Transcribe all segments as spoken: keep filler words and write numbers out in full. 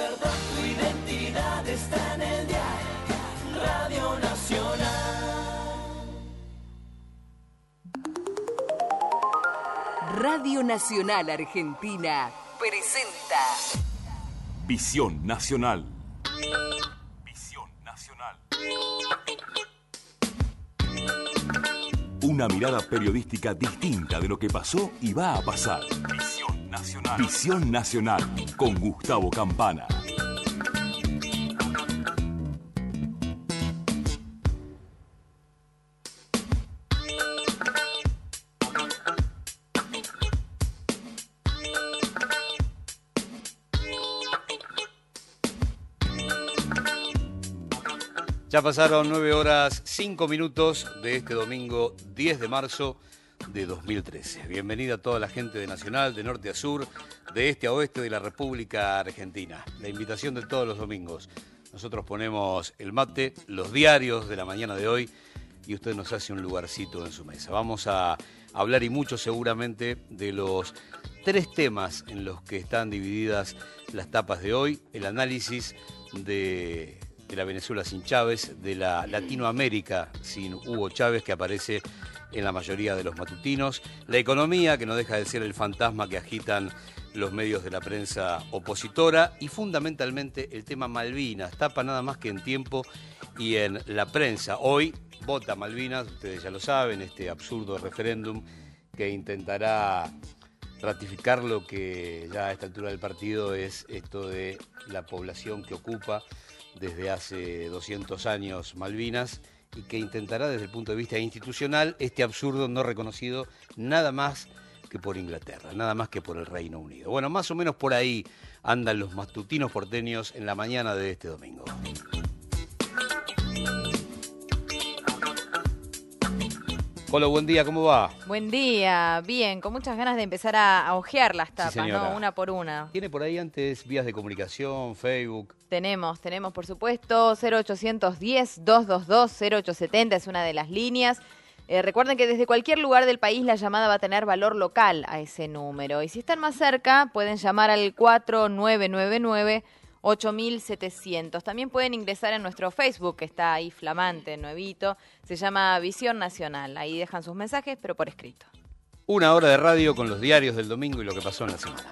verdad, tu identidad está en el diario Radio Nacional. Radio Nacional Argentina presenta Visión Nacional. Visión Nacional. Una mirada periodística distinta de lo que pasó y va a pasar. Visión Nacional. Visión Nacional con Gustavo Campana. Ya pasaron nueve horas cinco minutos de este domingo diez de marzo de dos mil trece. Bienvenida a toda la gente de Nacional, de norte a sur, de este a oeste de la República Argentina. La invitación de todos los domingos. Nosotros ponemos el mate, los diarios de la mañana de hoy y usted nos hace un lugarcito en su mesa. Vamos a hablar y mucho seguramente de los tres temas en los que están divididas las tapas de hoy. El análisis de... de la Venezuela sin Chávez, de la Latinoamérica sin Hugo Chávez, que aparece en la mayoría de los matutinos, la economía, que no deja de ser el fantasma que agitan los medios de la prensa opositora, y fundamentalmente el tema Malvinas, tapa nada más que en Tiempo y en la prensa. Hoy vota Malvinas, ustedes ya lo saben, este absurdo referéndum que intentará ratificar lo que ya a esta altura del partido es esto de la población que ocupa desde hace doscientos años Malvinas y que intentará desde el punto de vista institucional este absurdo no reconocido nada más que por Inglaterra, nada más que por el Reino Unido. Bueno, más o menos por ahí andan los matutinos porteños en la mañana de este domingo. Hola, buen día, ¿cómo va? Buen día, bien, con muchas ganas de empezar a, a ojear las tapas, Sí, ¿no? Una por una. ¿Tiene por ahí antes vías de comunicación, Facebook? Tenemos, tenemos por supuesto cero ochocientos diez, doscientos veintidós, cero ochocientos setenta es una de las líneas. Eh, recuerden que desde cualquier lugar del país la llamada va a tener valor local a ese número. Y si están más cerca, pueden llamar al cuatro nueve nueve nueve, ocho mil setecientos. También pueden ingresar en nuestro Facebook, que está ahí flamante, nuevito. Se llama Visión Nacional. Ahí dejan sus mensajes, pero por escrito. Una hora de radio con los diarios del domingo y lo que pasó en la semana.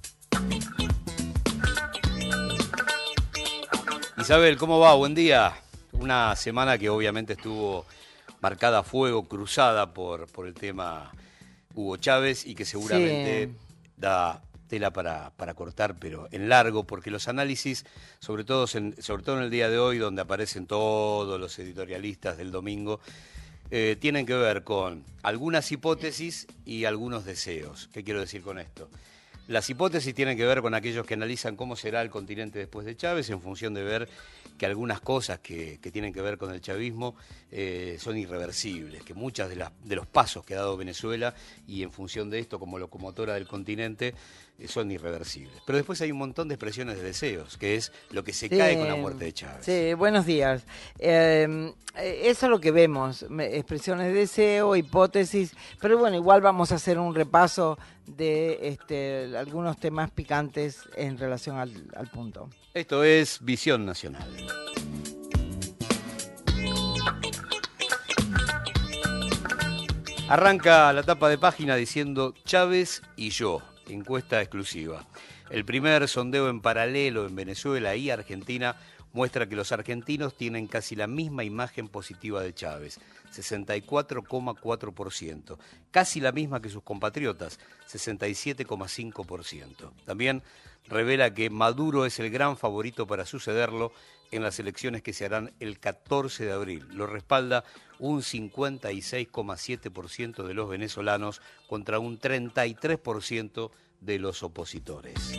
Isabel, ¿cómo va? Buen día. Una semana que obviamente estuvo marcada a fuego, cruzada por, por el tema Hugo Chávez y que seguramente sí da tela para, para cortar, pero en largo, porque los análisis, sobre todo, en, sobre todo en el día de hoy, donde aparecen todos los editorialistas del domingo, eh, tienen que ver con algunas hipótesis y algunos deseos. ¿Qué quiero decir con esto? Las hipótesis tienen que ver con aquellos que analizan cómo será el continente después de Chávez en función de ver que algunas cosas que, que tienen que ver con el chavismo eh, son irreversibles, que muchas de, las, de los pasos que ha dado Venezuela y en función de esto como locomotora del continente eh, son irreversibles. Pero después hay un montón de expresiones de deseos, que es lo que se sí, cae con la muerte de Chávez. Sí, buenos días. Eh, eso es lo que vemos, expresiones de deseo, hipótesis, pero bueno, igual vamos a hacer un repaso de este, algunos temas picantes en relación al, al punto. Esto es Visión Nacional. Arranca la tapa de página diciendo Chávez y yo, encuesta exclusiva. El primer sondeo en paralelo en Venezuela y Argentina muestra que los argentinos tienen casi la misma imagen positiva de Chávez, sesenta y cuatro coma cuatro por ciento, casi la misma que sus compatriotas, sesenta y siete coma cinco por ciento. También revela que Maduro es el gran favorito para sucederlo en las elecciones que se harán el catorce de abril. Lo respalda un cincuenta y seis coma siete por ciento de los venezolanos contra un treinta y tres por ciento de los opositores.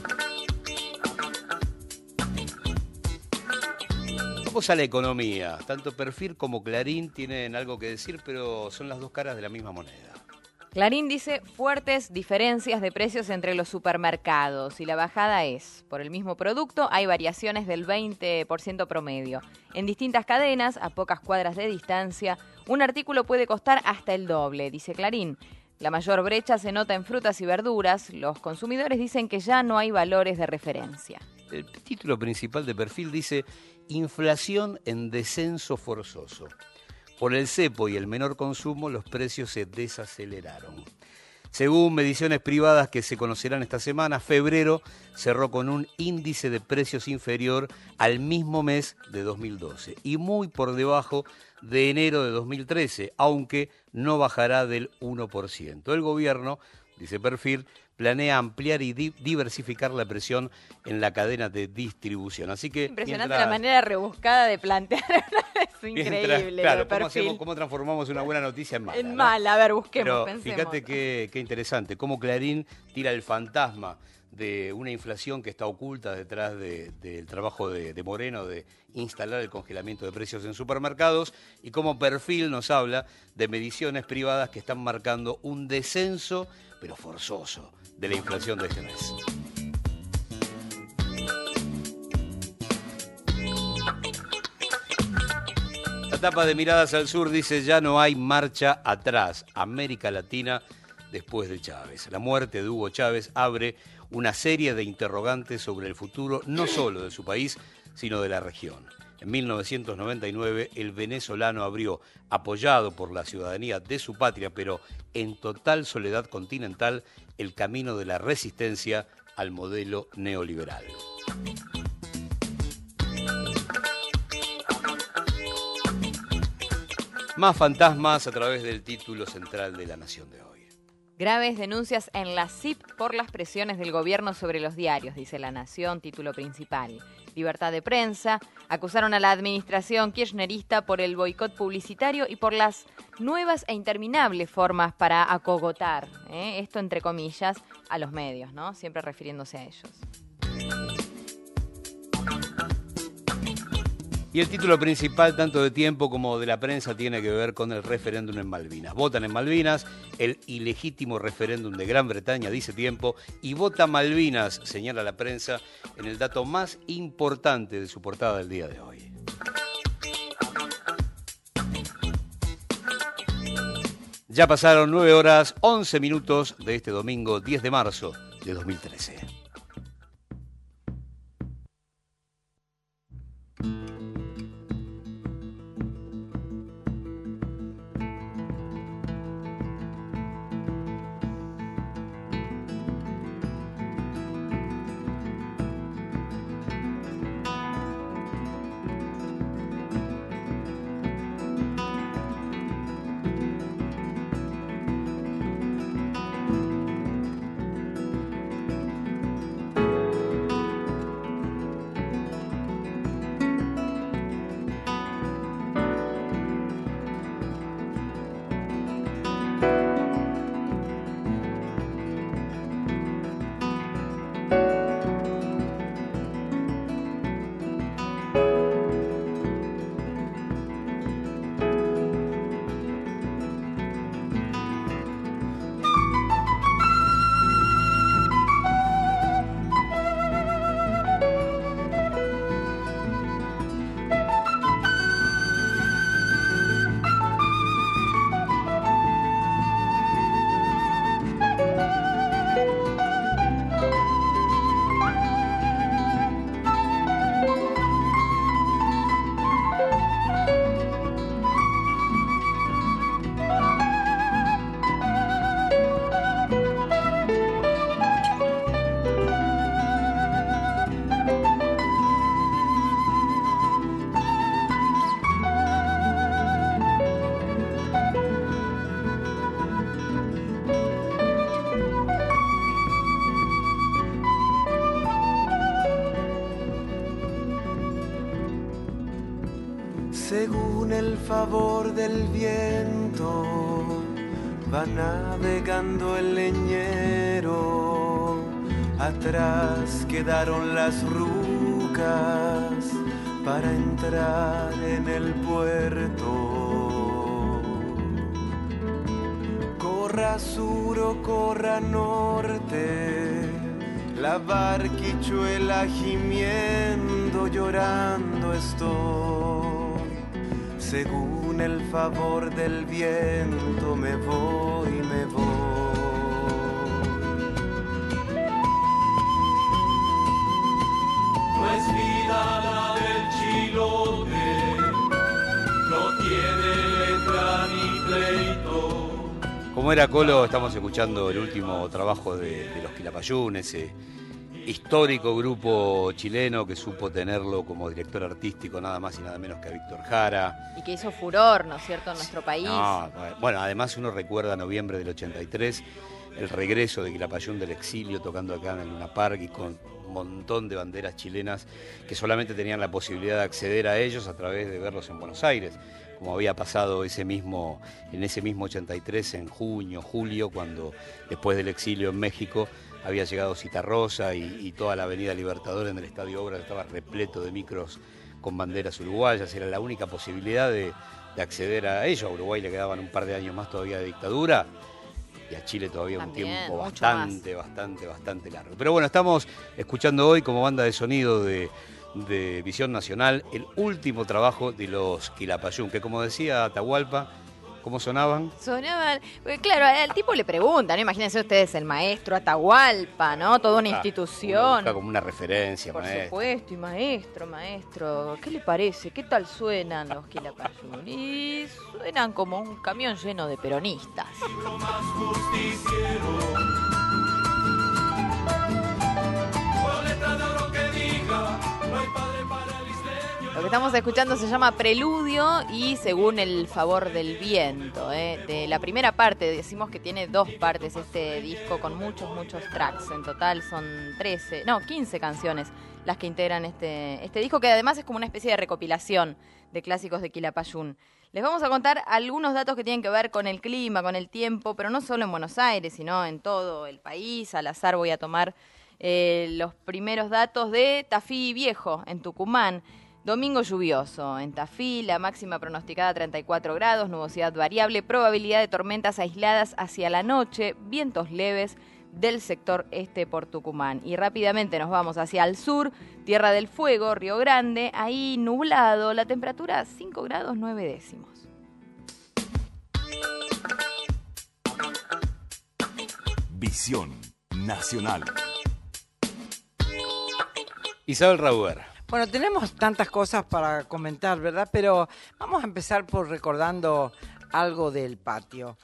Vamos a la economía. Tanto Perfil como Clarín tienen algo que decir, pero son las dos caras de la misma moneda. Clarín dice fuertes diferencias de precios entre los supermercados y la bajada es, por el mismo producto, hay variaciones del veinte por ciento promedio. En distintas cadenas, a pocas cuadras de distancia, un artículo puede costar hasta el doble, dice Clarín. La mayor brecha se nota en frutas y verduras. Los consumidores dicen que ya no hay valores de referencia. el título principal de Perfil dice: inflación en descenso forzoso. Por el cepo y el menor consumo, los precios se desaceleraron. Según mediciones privadas que se conocerán esta semana, febrero cerró con un índice de precios inferior al mismo mes de dos mil doce y muy por debajo de enero de dos mil trece, aunque no bajará del uno por ciento. El gobierno, dice Perfil, planea ampliar y di- diversificar la presión en la cadena de distribución. Así que Impresionante mientras, la manera rebuscada de plantear. Es increíble. mientras, claro, lo de ¿cómo, Perfil. hacemos, ¿cómo transformamos una buena noticia en mala? En ¿no? mala, a ver, busquemos, Pero pensemos. fíjate qué, qué interesante, cómo Clarín tira el fantasma de una inflación que está oculta detrás de, del trabajo de, de Moreno de instalar el congelamiento de precios en supermercados, y cómo Perfil nos habla de mediciones privadas que están marcando un descenso, pero forzoso, de la inflación de este mes. La tapa de Miradas al Sur dice: ya no hay marcha atrás. América Latina después de Chávez. La muerte de Hugo Chávez abre una serie de interrogantes sobre el futuro no solo de su país, sino de la región. En mil novecientos noventa y nueve, el venezolano abrió, apoyado por la ciudadanía de su patria, pero en total soledad continental, el camino de la resistencia al modelo neoliberal. Más fantasmas a través del título central de La Nación de hoy. Graves denuncias en la C I P por las presiones del gobierno sobre los diarios, dice La Nación, título principal. Libertad de prensa. Acusaron a la administración kirchnerista por el boicot publicitario y por las nuevas e interminables formas para acogotar, ¿eh? esto entre comillas, a los medios, ¿no? Siempre refiriéndose a ellos. Y el título principal, tanto de Tiempo como de la prensa, tiene que ver con el referéndum en Malvinas. Votan en Malvinas, el ilegítimo referéndum de Gran Bretaña, dice Tiempo, y vota Malvinas, señala la prensa, en el dato más importante de su portada del día de hoy. Ya pasaron nueve horas, once minutos de este domingo diez de marzo de dos mil trece. Según el favor del viento va navegando el leñero, atrás quedaron las rucas para entrar en el puerto. Corra sur o corra norte, la barquichuela gimiendo, llorando estoy. Según el favor del viento me voy, me voy. Como era Colo, estamos escuchando el último trabajo de, de los Quilapayún, ese histórico grupo chileno que supo tenerlo como director artístico nada más y nada menos que a Víctor Jara. Y que hizo furor, ¿no es cierto?, en nuestro país. No, bueno, además uno recuerda noviembre del ochenta y tres, el regreso de Quilapayún del exilio, tocando acá en el Luna Park y con un montón de banderas chilenas que solamente tenían la posibilidad de acceder a ellos a través de verlos en Buenos Aires, como había pasado ese mismo, en ese mismo ochenta y tres, en junio, julio, cuando después del exilio en México había llegado Citarrosa y, y toda la avenida Libertador en el Estadio Obras estaba repleto de micros con banderas uruguayas. Era la única posibilidad de, de acceder a ello. A Uruguay le quedaban un par de años más todavía de dictadura y a Chile todavía También, un tiempo mucho bastante, más. bastante, bastante largo. Pero bueno, estamos escuchando hoy como banda de sonido de, de Visión Nacional el último trabajo de los Quilapayún, que como decía Atahualpa, ¿cómo sonaban? Sonaban, porque claro, al tipo le preguntan, ¿no? Imagínense ustedes el maestro Atahualpa, ¿no? Toda una Ah, institución. uno busca como una referencia, Por maestro. supuesto, y maestro, maestro, ¿qué le parece? ¿Qué tal suenan los Quilapayún? Y suenan como un camión lleno de peronistas. Lo que estamos escuchando se llama Preludio y Según el favor del viento. ¿eh? De la primera parte, decimos que tiene dos partes este disco con muchos, muchos tracks. En total son trece, no, quince canciones las que integran este, este disco, que además es como una especie de recopilación de clásicos de Quilapayún. Les vamos a contar algunos datos que tienen que ver con el clima, con el tiempo, pero no solo en Buenos Aires, sino en todo el país. Al azar voy a tomar eh, los primeros datos de Tafí Viejo, en Tucumán. Domingo lluvioso. En Tafí, la máxima pronosticada treinta y cuatro grados, nubosidad variable, probabilidad de tormentas aisladas hacia la noche, vientos leves del sector este por Tucumán. Y rápidamente nos vamos hacia el sur, Tierra del Fuego, Río Grande, ahí nublado, la temperatura cinco grados nueve décimos. Visión Nacional. Isabel Rauber. Bueno, tenemos tantas cosas para comentar, ¿verdad? Pero vamos a empezar por recordando algo del patio.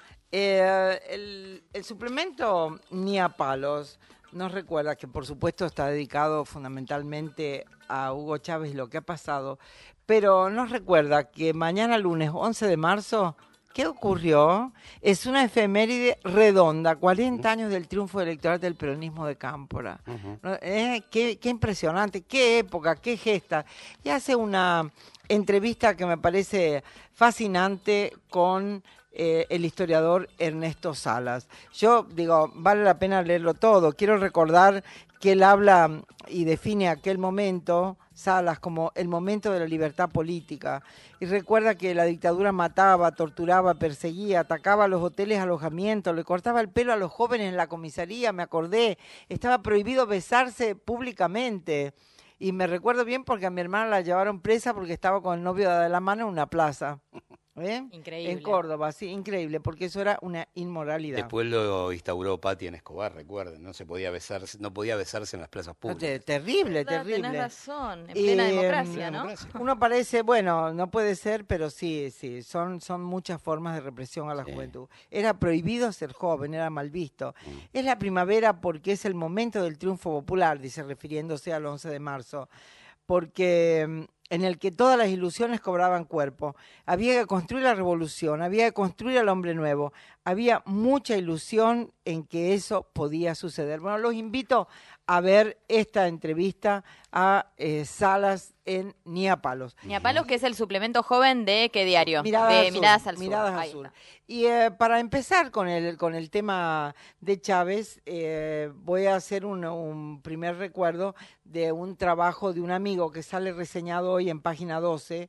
Eh, el, el suplemento Ni a Palos nos recuerda que, por supuesto, está dedicado fundamentalmente a Hugo Chávez y lo que ha pasado, pero nos recuerda que mañana lunes once de marzo, ¿qué ocurrió? Es una efeméride redonda, cuarenta años del triunfo electoral del peronismo de Cámpora. Uh-huh. eh, qué, qué impresionante, qué época, qué gesta. Y hace una entrevista que me parece fascinante con eh, el historiador Ernesto Salas. Yo digo, vale la pena leerlo todo. Quiero recordar que él habla y define aquel momento, Salas, como el momento de la libertad política. Y recuerda que la dictadura mataba, torturaba, perseguía, atacaba los hoteles, alojamientos, le cortaba el pelo a los jóvenes en la comisaría, me acordé. Estaba prohibido besarse públicamente. Y me recuerdo bien porque a mi hermana la llevaron presa porque estaba con el novio de la mano en una plaza. ¿Eh? Increíble. En Córdoba, sí, increíble, porque eso era una inmoralidad. Después lo instauró Pati en Escobar, recuerden, no se podía besarse, no podía besarse en las plazas públicas. Terrible, ¿Verdad? terrible. Tenés razón, en plena eh, democracia, ¿no? democracia. Uno parece, bueno, no puede ser, pero sí, sí, son, son muchas formas de represión a la Sí. juventud. Era prohibido ser joven, era mal visto. Mm. Es la primavera porque es el momento del triunfo popular, dice, refiriéndose al once de marzo, porque mm, en el que todas las ilusiones cobraban cuerpo. Había que construir la revolución, había que construir al hombre nuevo. Había mucha ilusión en que eso podía suceder. Bueno, los invito a ver esta entrevista a eh, Salas en Ni a Palos. Ni a Palos, que es el suplemento joven de ¿qué diario? Miradas de al sur, Miradas al Sur. Miradas al Ahí Sur. está. Y eh, para empezar con el, con el tema de Chávez, eh, voy a hacer un, un primer recuerdo de un trabajo de un amigo que sale reseñado hoy en página doce,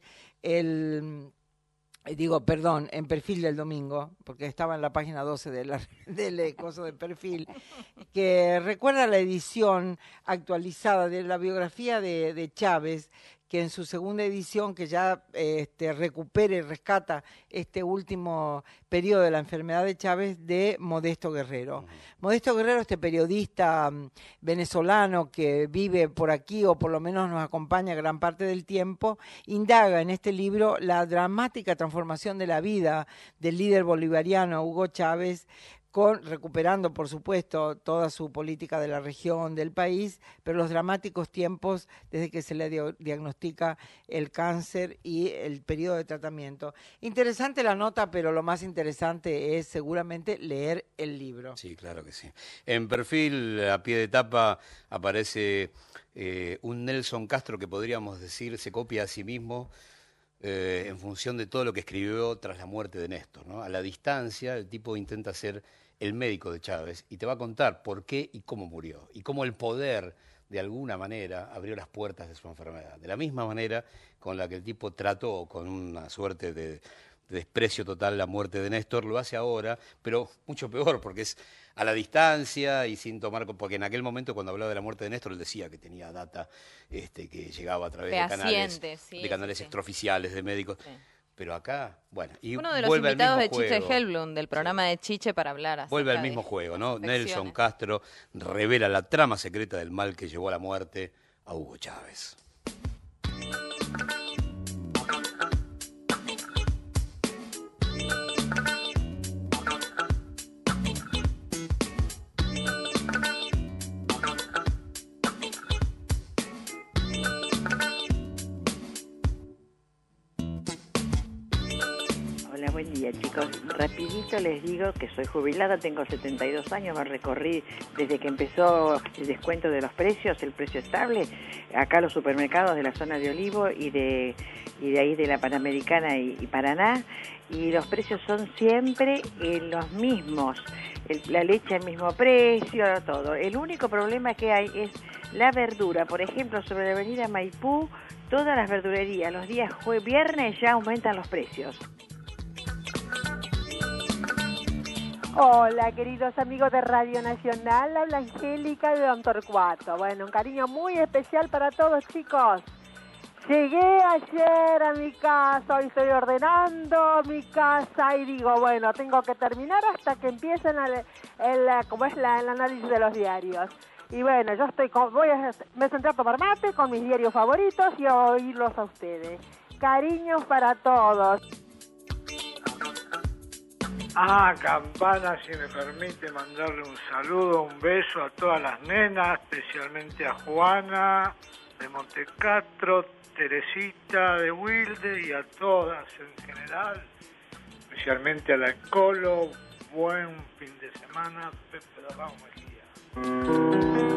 el... Digo, perdón, en Perfil del Domingo, porque estaba en la página doce de la, del coso de Perfil, que recuerda la edición actualizada de la biografía de, de Chávez, que en su segunda edición, que ya eh, este, recupere y rescata este último periodo de la enfermedad de Chávez, de Modesto Guerrero. Uh-huh. Modesto Guerrero, este periodista um, venezolano que vive por aquí, o por lo menos nos acompaña gran parte del tiempo, indaga en este libro la dramática transformación de la vida del líder bolivariano Hugo Chávez, con, recuperando, por supuesto, toda su política de la región, del país, pero los dramáticos tiempos desde que se le dio, diagnostica el cáncer y el periodo de tratamiento. Interesante la nota, pero lo más interesante es seguramente leer el libro. Sí, claro que sí. En perfil, a pie de tapa, aparece eh, un Nelson Castro que podríamos decir se copia a sí mismo eh, en función de todo lo que escribió tras la muerte de Néstor, ¿no? A la distancia, el tipo intenta ser el médico de Chávez y te va a contar por qué y cómo murió y cómo el poder de alguna manera abrió las puertas de su enfermedad. De la misma manera con la que el tipo trató con una suerte de, de desprecio total la muerte de Néstor, lo hace ahora, pero mucho peor porque es a la distancia y sin tomar, porque en aquel momento cuando hablaba de la muerte de Néstor él decía que tenía data este, que llegaba a través Fehaciente, de canales, sí, de canales sí, extraoficiales de médicos. Sí. Pero acá, bueno, y uno de los vuelve invitados al de mismo Chiche juego. Helblum, del programa sí. de Chiche, para hablar acerca Vuelve al de mismo juego, ¿no? infecciones. Nelson Castro revela la trama secreta del mal que llevó a la muerte a Hugo Chávez. Buen día, chicos. Rapidito les digo que soy jubilada, tengo setenta y dos años, me recorrí desde que empezó el descuento de los precios, el precio estable, acá los supermercados de la zona de Olivo y de, y de ahí de la Panamericana y, y Paraná, y los precios son siempre eh, los mismos, el, la leche al mismo precio, todo. El único problema que hay es la verdura. Por ejemplo, sobre la avenida Maipú, todas las verdulerías los días jueves, viernes ya aumentan los precios. Hola, queridos amigos de Radio Nacional, habla Angélica de Don Torcuato. Bueno, un cariño muy especial para todos, chicos. Llegué ayer a mi casa, hoy estoy ordenando mi casa y digo, bueno, tengo que terminar hasta que empiecen el, el, como es la, el análisis de los diarios. Y bueno, yo estoy con, voy a, me senté a tomar mate con mis diarios favoritos y a oírlos a ustedes. Cariños para todos. Ah, Campana, si me permite mandarle un saludo, un beso a todas las nenas, especialmente a Juana de Montecastro, Teresita de Wilde y a todas en general, especialmente a la Colo. Buen fin de semana, Pepe Dalmau Mejía.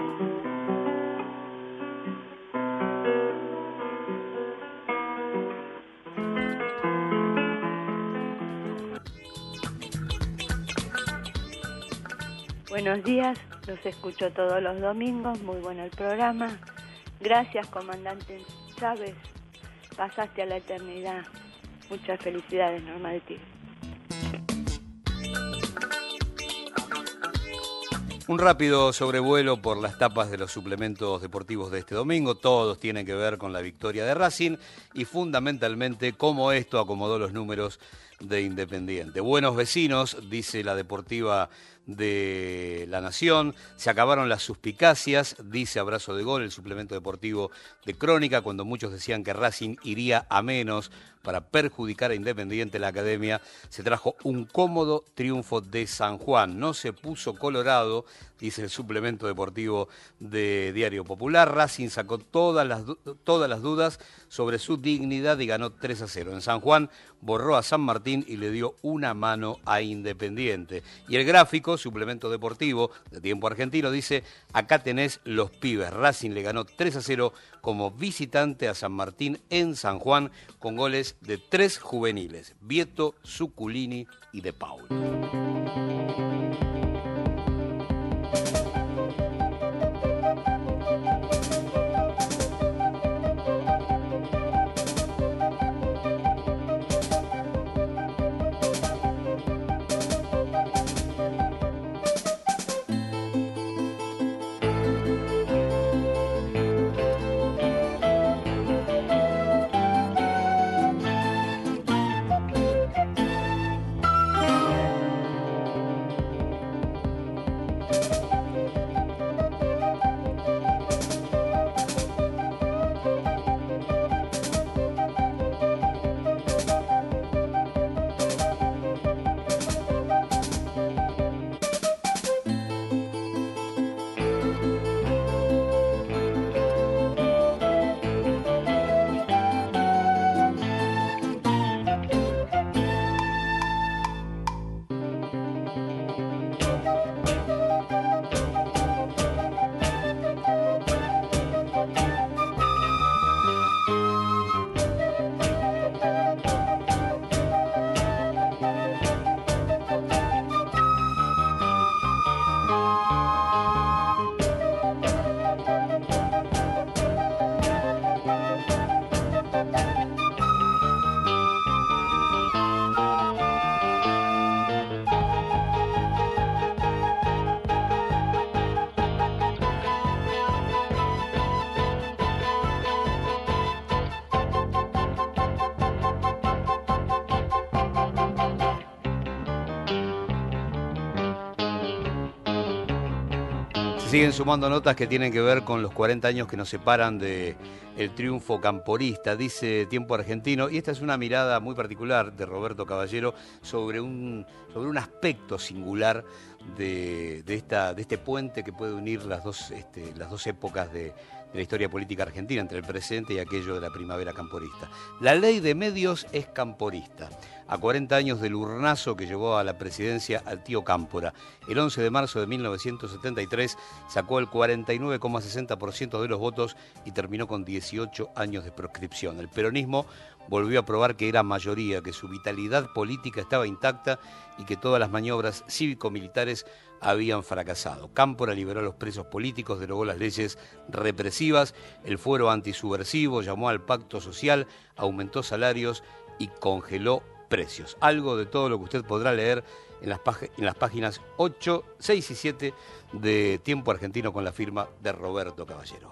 Buenos días, los escucho todos los domingos, muy bueno el programa. Gracias, comandante Chávez, pasaste a la eternidad. Muchas felicidades, Norma de Tigre. Un rápido sobrevuelo por las tapas de los suplementos deportivos de este domingo. Todos tienen que ver con la victoria de Racing y fundamentalmente cómo esto acomodó los números de Independiente. Buenos vecinos, dice la Deportiva de La Nación. Se acabaron las suspicacias, dice Abrazo de Gol, el suplemento deportivo de Crónica, cuando muchos decían que Racing iría a menos para perjudicar a Independiente. La Academia se trajo un cómodo triunfo de San Juan. No se puso colorado, dice el suplemento deportivo de Diario Popular. Racing sacó todas las, todas las dudas sobre su dignidad y ganó tres a cero. En San Juan borró a San Martín y le dio una mano a Independiente. Y el gráfico, suplemento deportivo de Tiempo Argentino, dice: acá tenés los pibes. Racing le ganó tres a cero como visitante a San Martín en San Juan con goles de tres juveniles, Vieto, Zuculini y De Paul. siguen sumando notas que tienen que ver con los cuarenta años que nos separan de el triunfo camporista, dice Tiempo Argentino, y esta es una mirada muy particular de Roberto Caballero sobre un, sobre un aspecto singular de, de, esta, de este puente que puede unir las dos, este, las dos épocas de, de la historia política argentina, entre el presente y aquello de la primavera camporista. La ley de medios es camporista. A cuarenta años del urnazo que llevó a la presidencia al tío Cámpora, el once de marzo de mil novecientos setenta y tres sacó el cuarenta y nueve coma sesenta por ciento de los votos y terminó con dieciocho años de proscripción. El peronismo volvió a probar que era mayoría, que su vitalidad política estaba intacta y que todas las maniobras cívico-militares habían fracasado. Cámpora liberó a los presos políticos, derogó las leyes represivas, el fuero antisubversivo, llamó al pacto social, aumentó salarios y congeló precios. Algo de todo lo que usted podrá leer en las, en las páginas ocho, seis y siete de Tiempo Argentino con la firma de Roberto Caballero.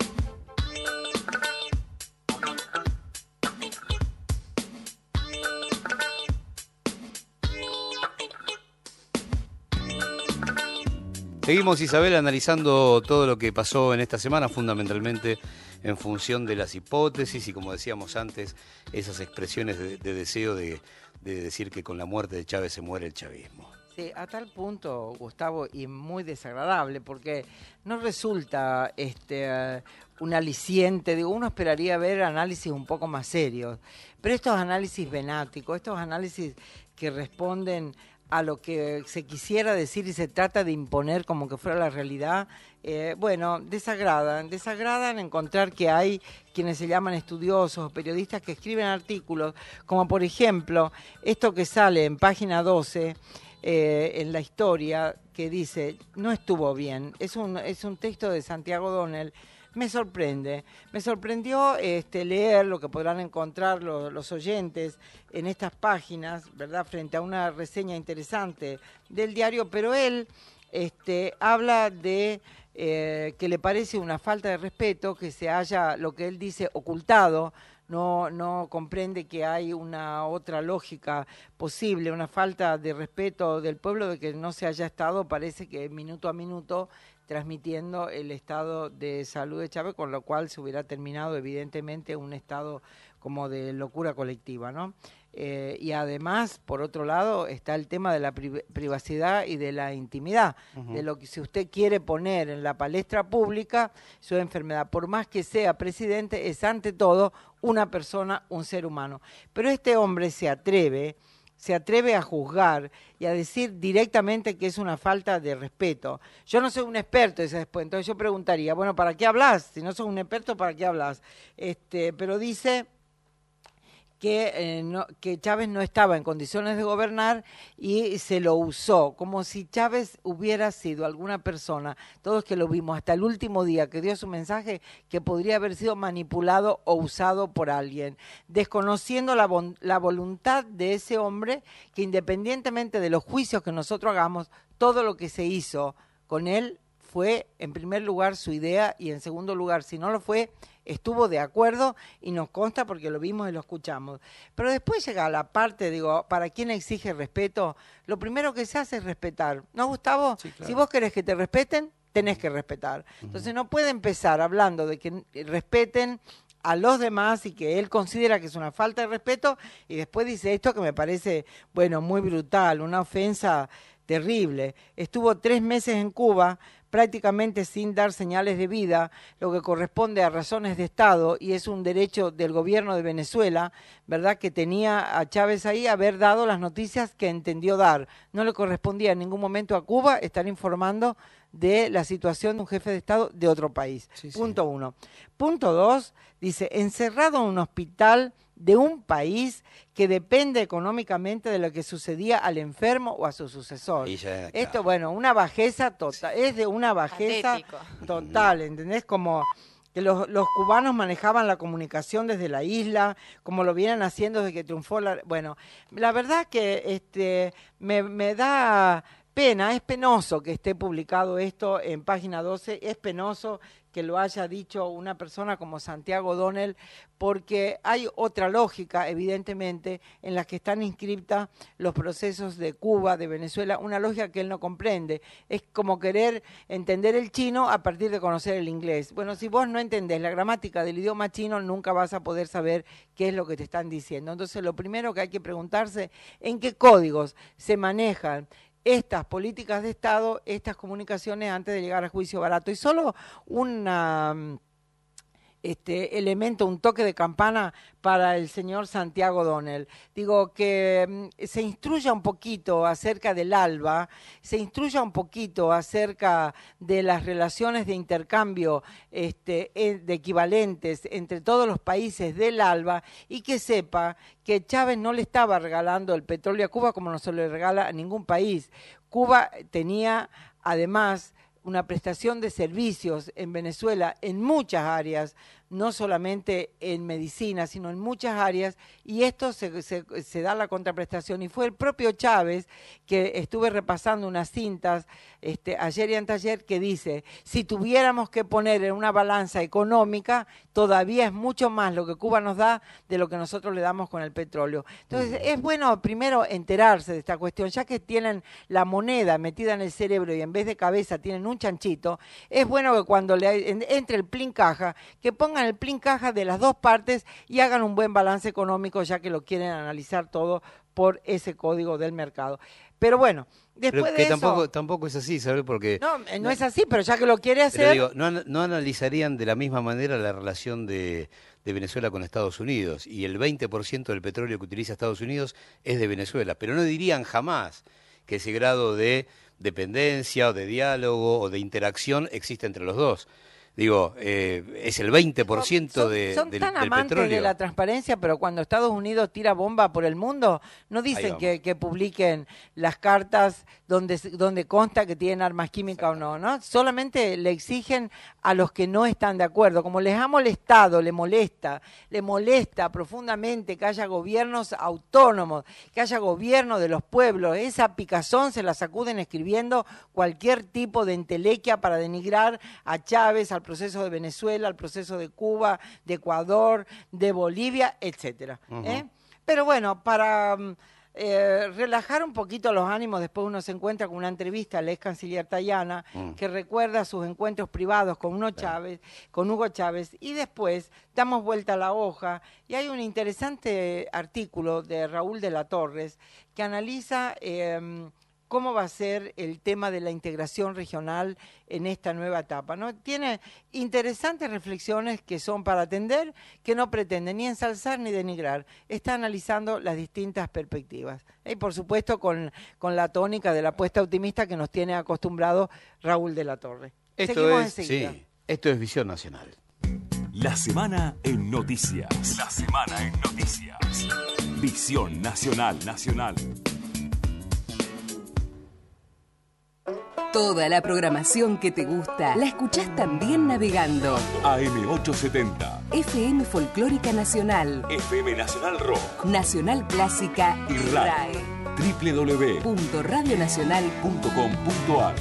Seguimos, Isabel, analizando todo lo que pasó en esta semana, fundamentalmente en función de las hipótesis y, como decíamos antes, esas expresiones de, de deseo de, de decir que con la muerte de Chávez se muere el chavismo. Sí, a tal punto, Gustavo, y muy desagradable, porque no resulta este un aliciente, digo, uno esperaría ver análisis un poco más serios, pero estos análisis venáticos, estos análisis que responden a lo que se quisiera decir y se trata de imponer como que fuera la realidad, eh, bueno, desagradan, desagradan encontrar que hay quienes se llaman estudiosos o periodistas que escriben artículos, como por ejemplo, esto que sale en página doce, eh, en la historia, que dice, no estuvo bien, es un, es un texto de Santiago Donel. Me sorprende, me sorprendió este, leer lo que podrán encontrar los, los oyentes en estas páginas, ¿verdad? Frente a una reseña interesante del diario, pero él este, habla de eh, que le parece una falta de respeto que se haya, lo que él dice, ocultado. No, no comprende que hay una otra lógica posible, una falta de respeto del pueblo de que no se haya estado, parece que minuto a minuto, transmitiendo el estado de salud de Chávez, con lo cual se hubiera terminado evidentemente un estado como de locura colectiva, ¿no? Eh, y además, por otro lado, está el tema de la pri- privacidad y de la intimidad, uh-huh. de lo que si usted quiere poner en la palestra pública su enfermedad, por más que sea presidente, es ante todo una persona, un ser humano. Pero este hombre se atreve... se atreve a juzgar y a decir directamente que es una falta de respeto. Yo no soy un experto, después, entonces yo preguntaría, bueno, ¿para qué hablas? Si no sos un experto, ¿para qué hablas? Este, pero dice que, eh, no, que Chávez no estaba en condiciones de gobernar y se lo usó, como si Chávez hubiera sido alguna persona, todos que lo vimos hasta el último día que dio su mensaje, que podría haber sido manipulado o usado por alguien, desconociendo la, bon- la voluntad de ese hombre, que independientemente de los juicios que nosotros hagamos, todo lo que se hizo con él fue, en primer lugar, su idea, y en segundo lugar, si no lo fue, estuvo de acuerdo, y nos consta porque lo vimos y lo escuchamos. Pero después llega la parte, digo, ¿para quién exige respeto? Lo primero que se hace es respetar. ¿No, Gustavo? Sí, claro. Si vos querés que te respeten, tenés que respetar. Uh-huh. Entonces no puede empezar hablando de que respeten a los demás y que él considera que es una falta de respeto, y después dice esto que me parece, bueno, muy brutal, una ofensa terrible. Estuvo tres meses en Cuba, prácticamente sin dar señales de vida, lo que corresponde a razones de Estado, y es un derecho del gobierno de Venezuela, ¿verdad?, que tenía a Chávez ahí haber dado las noticias que entendió dar. No le correspondía en ningún momento a Cuba estar informando de la situación de un jefe de Estado de otro país. Sí, Punto sí. uno. Punto dos, dice, encerrado en un hospital de un país que depende económicamente de lo que sucedía al enfermo o a su sucesor. Ya, Esto, claro. bueno, una bajeza total, es de una bajeza Patético. total, ¿entendés? Como que los, los cubanos manejaban la comunicación desde la isla, como lo vienen haciendo desde que triunfó la... Bueno, la verdad que este me, me da pena, es penoso que esté publicado esto en Página doce, es penoso que lo haya dicho una persona como Santiago O'Donnell, porque hay otra lógica, evidentemente, en la que están inscriptas los procesos de Cuba, de Venezuela, una lógica que él no comprende. Es como querer entender el chino a partir de conocer el inglés. Bueno, si vos no entendés la gramática del idioma chino, nunca vas a poder saber qué es lo que te están diciendo. Entonces, lo primero que hay que preguntarse, ¿en qué códigos se manejan estas políticas de Estado, estas comunicaciones antes de llegar a juicio barato? Y solo una este elemento, un toque de campana para el señor Santiago O'Donnell. Digo, que mm, se instruya un poquito acerca del ALBA, se instruya un poquito acerca de las relaciones de intercambio este, de equivalentes entre todos los países del ALBA, y que sepa que Chávez no le estaba regalando el petróleo a Cuba como no se le regala a ningún país. Cuba tenía, además, una prestación de servicios en Venezuela en muchas áreas, no solamente en medicina, sino en muchas áreas, y esto se, se, se da la contraprestación. Y fue el propio Chávez, que estuve repasando unas cintas este, ayer y anteayer, que dice, si tuviéramos que poner en una balanza económica, todavía es mucho más lo que Cuba nos da de lo que nosotros le damos con el petróleo. Entonces, es bueno primero enterarse de esta cuestión, ya que tienen la moneda metida en el cerebro y en vez de cabeza tienen un chanchito, es bueno que cuando le entre el plin caja, que pongan el plin caja de las dos partes y hagan un buen balance económico, ya que lo quieren analizar todo por ese código del mercado. Pero bueno, después pero de que eso... Tampoco, tampoco es así, ¿sabes? Porque... No, no es así, pero ya que lo quiere hacer... Pero digo, no, no analizarían de la misma manera la relación de, de Venezuela con Estados Unidos, y el veinte por ciento del petróleo que utiliza Estados Unidos es de Venezuela, pero no dirían jamás que ese grado de dependencia o de diálogo o de interacción existe entre los dos. Digo, eh, es el veinte por ciento son, de, son del, tan del amantes petróleo. de la transparencia, pero cuando Estados Unidos tira bomba por el mundo, no dicen que, que publiquen las cartas donde, donde consta que tienen armas químicas o no, ¿no? Solamente le exigen a los que no están de acuerdo. Como les ha molestado, le molesta, le molesta profundamente que haya gobiernos autónomos, que haya gobierno de los pueblos. Esa picazón se la sacuden escribiendo cualquier tipo de entelequia para denigrar a Chávez, al proceso de Venezuela, al proceso de Cuba, de Ecuador, de Bolivia, etcétera. Uh-huh. ¿eh? Pero bueno, para eh, relajar un poquito los ánimos, después uno se encuentra con una entrevista al ex canciller Tayana, uh-huh. que recuerda sus encuentros privados con uno Chávez, con Hugo Chávez, y después damos vuelta a la hoja y hay un interesante artículo de Raúl de la Torres que analiza eh, cómo va a ser el tema de la integración regional en esta nueva etapa, ¿no? Tiene interesantes reflexiones que son para atender, que no pretenden ni ensalzar ni denigrar. Está analizando las distintas perspectivas. Y por supuesto con, con la tónica de la apuesta optimista que nos tiene acostumbrado Raúl de la Torre. Esto Seguimos es, enseguida. sí, esto es Visión Nacional. La semana en noticias. La semana en noticias. Visión Nacional, Nacional. Toda la programación que te gusta la escuchás también navegando. A M ochocientos setenta. F M Folclórica Nacional. F M Nacional Rock. Nacional Clásica y R A E. doble u doble u doble u punto radio nacional punto com punto a r.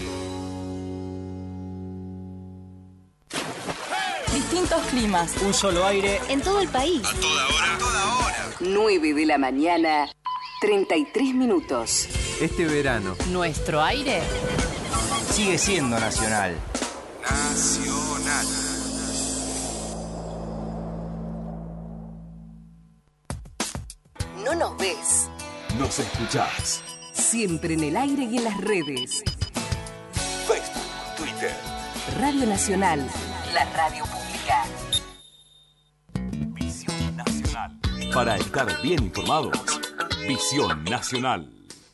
Distintos climas. Un solo aire. En todo el país. A toda hora. A toda hora. nueve de la mañana, treinta y tres minutos. Este verano. Nuestro aire sigue siendo nacional. Nacional. No nos ves. Nos escuchás. Siempre en el aire y en las redes. Facebook, Twitter. Radio Nacional, la radio pública. Visión Nacional. Para estar bien informados, Visión Nacional.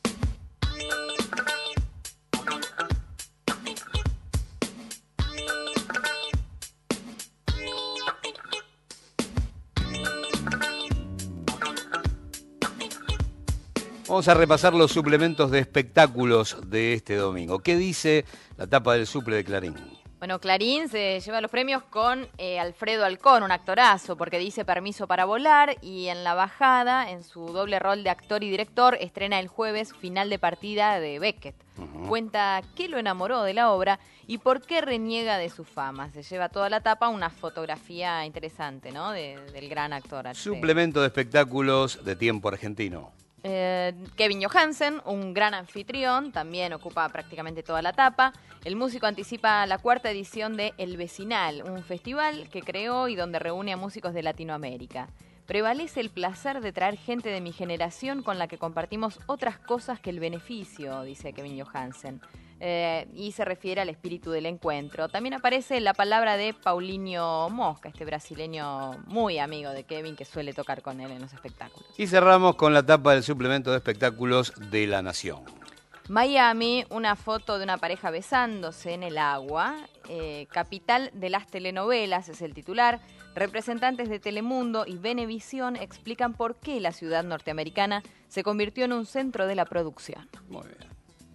Vamos a repasar los suplementos de espectáculos de este domingo. ¿Qué dice la tapa del suple de Clarín? Bueno, Clarín se lleva los premios con eh, Alfredo Alcón, un actorazo, porque dice Permiso para volar, y en La Bajada, en su doble rol de actor y director, estrena el jueves Final de partida de Beckett. Uh-huh. Cuenta qué lo enamoró de la obra y por qué reniega de su fama. Se lleva toda la tapa una fotografía interesante, ¿no?, de, del gran actor. Alfredo. Suplemento de espectáculos de Tiempo Argentino. Eh, Kevin Johansen, un gran anfitrión, también ocupa prácticamente toda la tapa. El músico anticipa la cuarta edición de El Vecinal, un festival que creó y donde reúne a músicos de Latinoamérica. Prevalece el placer de traer gente de mi generación con la que compartimos otras cosas que el beneficio, dice Kevin Johansen. Eh, y se refiere al espíritu del encuentro. También aparece la palabra de Paulinho Mosca, este brasileño muy amigo de Kevin que suele tocar con él en los espectáculos. Y cerramos con la tapa del suplemento de espectáculos de La Nación. Miami, una foto de una pareja besándose en el agua. Eh, capital de las telenovelas es el titular. Representantes de Telemundo y Venevisión explican por qué la ciudad norteamericana se convirtió en un centro de la producción. Muy bien.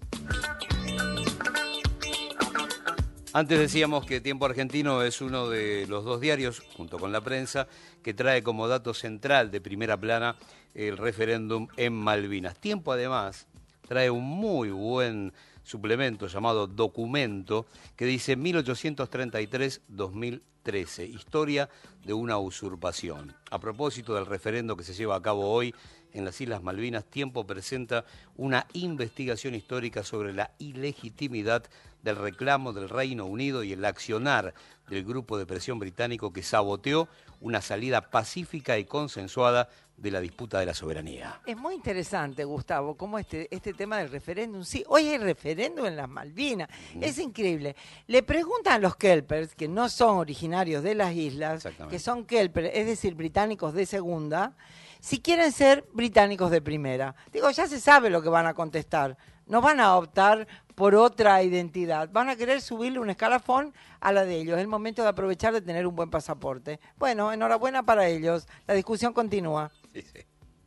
Antes decíamos que Tiempo Argentino es uno de los dos diarios, junto con La Prensa, que trae como dato central de primera plana el referéndum en Malvinas. Tiempo, además, trae un muy buen suplemento llamado Documento, que dice mil ochocientos treinta y tres a dos mil trece, historia de una usurpación. A propósito del referendo que se lleva a cabo hoy en las Islas Malvinas, Tiempo presenta una investigación histórica sobre la ilegitimidad del reclamo del Reino Unido y el accionar del grupo de presión británico que saboteó una salida pacífica y consensuada de la disputa de la soberanía. Es muy interesante, Gustavo, cómo este, este tema del referéndum. Sí, hoy hay referéndum en las Malvinas. Mm. Es increíble. Le preguntan a los kelpers, que no son originarios de las islas, que son kelpers, es decir, británicos de segunda, si quieren ser británicos de primera. Digo, ya se sabe lo que van a contestar. No van a optar por otra identidad. Van a querer subirle un escalafón a la de ellos. Es el momento de aprovechar de tener un buen pasaporte. Bueno, enhorabuena para ellos. La discusión continúa. Sí, sí.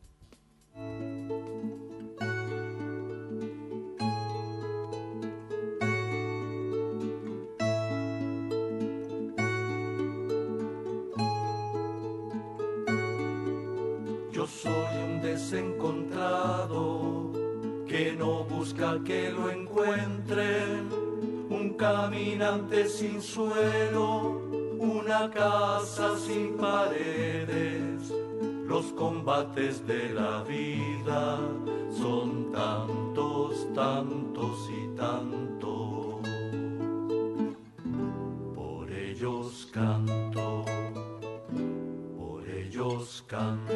Yo soy un desencontrado que no busca que lo encuentren, un caminante sin suelo, una casa sin paredes. Los combates de la vida son tantos, tantos y tantos. Por ellos canto, por ellos canto.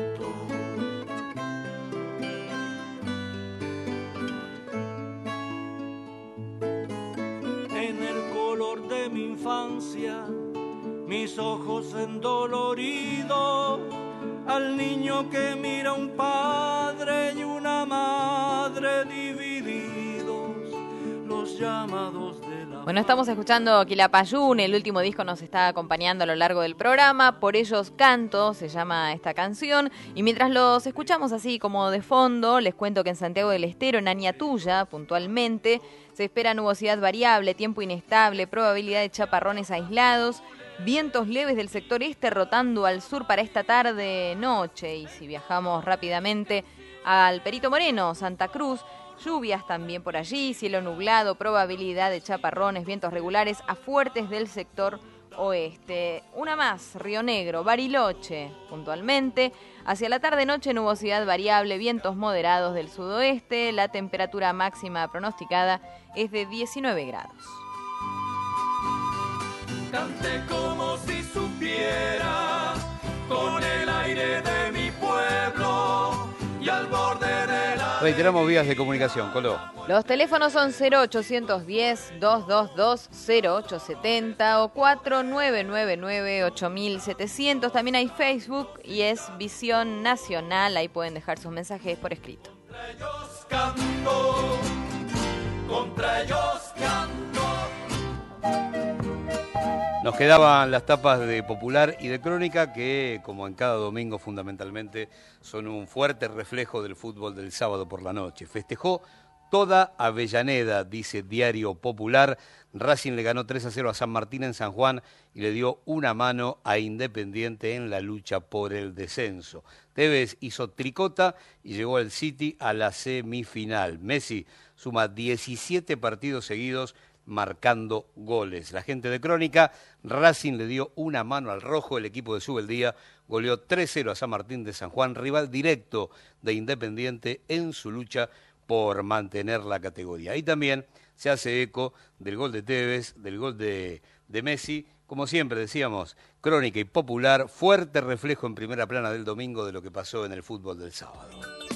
De mi infancia, mis ojos endoloridos, al niño que mira a un padre y una madre divididos, los llamados de la... Bueno, estamos escuchando Quilapayún, el último disco nos está acompañando a lo largo del programa, Por ellos canto, se llama esta canción, y mientras los escuchamos así como de fondo, les cuento que en Santiago del Estero, en Añatuya, puntualmente, se espera nubosidad variable, tiempo inestable, probabilidad de chaparrones aislados, vientos leves del sector este rotando al sur para esta tarde-noche. Y si viajamos rápidamente al Perito Moreno, Santa Cruz, lluvias también por allí, cielo nublado, probabilidad de chaparrones, vientos regulares a fuertes del sector oeste. Una más, Río Negro, Bariloche, puntualmente. Hacia la tarde-noche, nubosidad variable, vientos moderados del sudoeste. La temperatura máxima pronosticada es de diecinueve grados. Cante como si supiera, con el aire de mi pueblo y al borde de la... Reiteramos vías de comunicación, Coló. Los teléfonos son cero ochocientos diez, doscientos veintidós, cero ochocientos setenta o cuatro nueve nueve nueve, ocho mil setecientos. También hay Facebook y es Visión Nacional. Ahí pueden dejar sus mensajes por escrito. Contra ellos canto, contra ellos canto. Nos quedaban las tapas de Popular y de Crónica que, como en cada domingo fundamentalmente, son un fuerte reflejo del fútbol del sábado por la noche. Festejó toda Avellaneda, dice Diario Popular. Racing le ganó tres a cero a San Martín en San Juan y le dio una mano a Independiente en la lucha por el descenso. Tevez hizo tricota y llegó al City a la semifinal. Messi suma diecisiete partidos seguidos marcando goles. La gente de Crónica, Racing le dio una mano al rojo, el equipo de Subeldía goleó tres cero a San Martín de San Juan, rival directo de Independiente en su lucha por mantener la categoría. Y también se hace eco del gol de Tevez, del gol de, de Messi. Como siempre decíamos, Crónica y Popular, fuerte reflejo en primera plana del domingo de lo que pasó en el fútbol del sábado.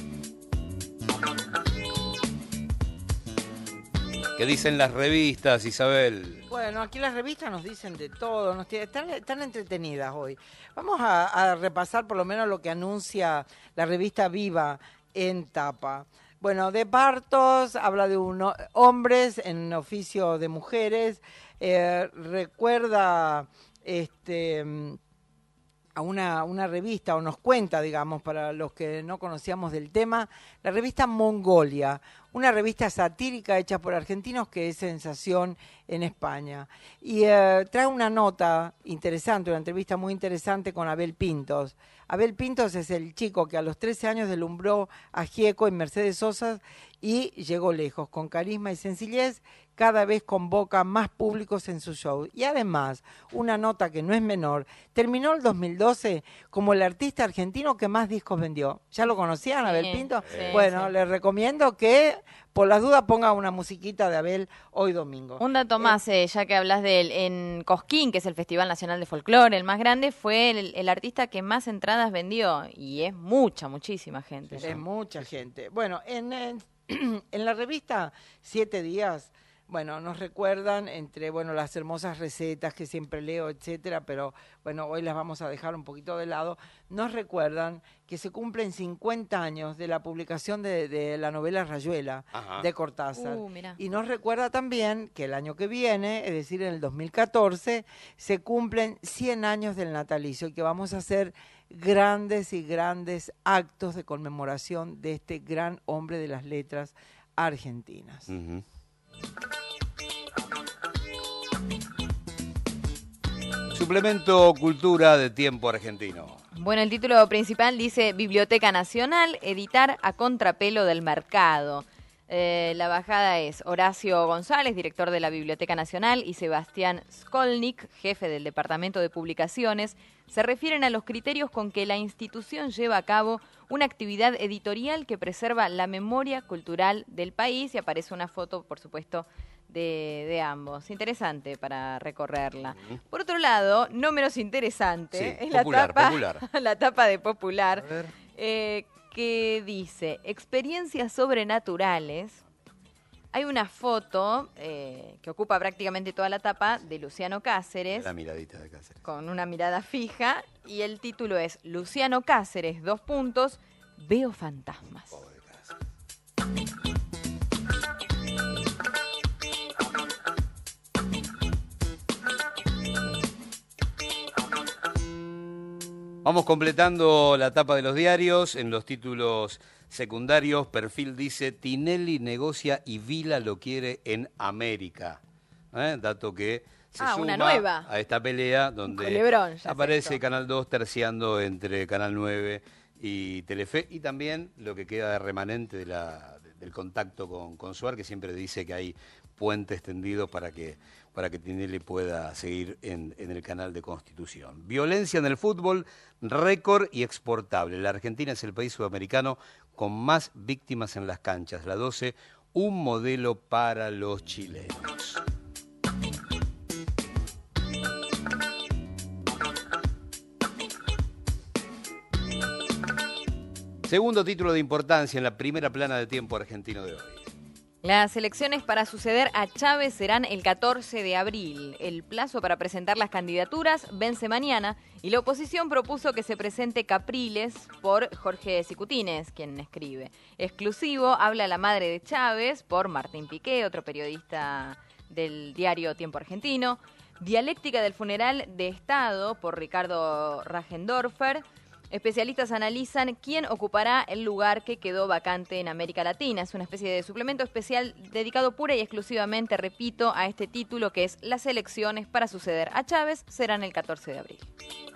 ¿Qué dicen las revistas, Isabel? Bueno, aquí las revistas nos dicen de todo, nos tienen, están, están entretenidas hoy. Vamos a, a repasar por lo menos lo que anuncia la revista Viva en tapa. Bueno, de partos, habla de uno, hombres en oficio de mujeres, eh, recuerda este, a una, una revista, o nos cuenta, digamos, para los que no conocíamos del tema, la revista Mongolia, una revista satírica hecha por argentinos que es sensación en España. Y eh, trae una nota interesante, una entrevista muy interesante con Abel Pintos. Abel Pintos es el chico que a los trece años deslumbró a Gieco en Mercedes Sosa y llegó lejos. Con carisma y sencillez, cada vez convoca más públicos en su show. Y además, una nota que no es menor, terminó el dos mil doce como el artista argentino que más discos vendió. ¿Ya lo conocían, Abel Sí, Pintos? sí, bueno, sí. les recomiendo que, por las dudas, ponga una musiquita de Abel hoy domingo. Un dato más, eh, ya que hablas de él, en Cosquín, que es el Festival Nacional de Folclore, el más grande, fue el, el artista que más entradas vendió, y es mucha, muchísima gente. Es mucha gente. Bueno, en, en, en la revista Siete Días, bueno, nos recuerdan entre, bueno, las hermosas recetas que siempre leo, etcétera, pero bueno, hoy las vamos a dejar un poquito de lado. Nos recuerdan que se cumplen cincuenta años de la publicación de, de la novela Rayuela, Ajá. de Cortázar. Uh, mirá. Y nos recuerda también que el año que viene, es decir, en el dos mil catorce, se cumplen cien años del natalicio y que vamos a hacer grandes y grandes actos de conmemoración de este gran hombre de las letras argentinas. Uh-huh. Suplemento Cultura de Tiempo Argentino. Bueno, el título principal dice Biblioteca Nacional, editar a contrapelo del mercado. Eh, la bajada es Horacio González, director de la Biblioteca Nacional, y Sebastián Skolnik, jefe del Departamento de Publicaciones, se refieren a los criterios con que la institución lleva a cabo una actividad editorial que preserva la memoria cultural del país, y aparece una foto, por supuesto, de, de ambos. Interesante para recorrerla. Uh-huh. Por otro lado, no menos interesante, sí, es popular, la tapa, popular. la tapa de Popular, eh, que dice experiencias sobrenaturales. Hay una foto eh, que ocupa prácticamente toda la tapa de Luciano Cáceres. La miradita de Cáceres. Con una mirada fija, y el título es Luciano Cáceres, dos puntos, veo fantasmas. Pobre Cáceres. Vamos completando la tapa de los diarios. En los títulos secundarios, Perfil dice Tinelli negocia y Vila lo quiere en América. ¿Eh? Dato que se ah, suma una nueva. a esta pelea donde Culebrón, ya aparece Canal dos terciando entre Canal nueve y Telefe, y también lo que queda de remanente de la, del contacto con, con Suar, que siempre dice que hay puentes tendidos para que, para que Tinelli pueda seguir en, en el canal de Constitución. Violencia en el fútbol, récord y exportable. La Argentina es el país sudamericano con más víctimas en las canchas. La doce, un modelo para los chilenos. Segundo título de importancia en la primera plana de Tiempo Argentino de hoy. Las elecciones para suceder a Chávez serán el catorce de abril. El plazo para presentar las candidaturas vence mañana y la oposición propuso que se presente Capriles por Jorge Sicutines, quien escribe. Exclusivo habla la madre de Chávez por Martín Piqué, otro periodista del diario Tiempo Argentino. Dialéctica del funeral de Estado por Ricardo Rajendorfer. Especialistas analizan quién ocupará el lugar que quedó vacante en América Latina. Es una especie de suplemento especial dedicado pura y exclusivamente, repito, a este título que es las elecciones para suceder a Chávez serán el catorce de abril.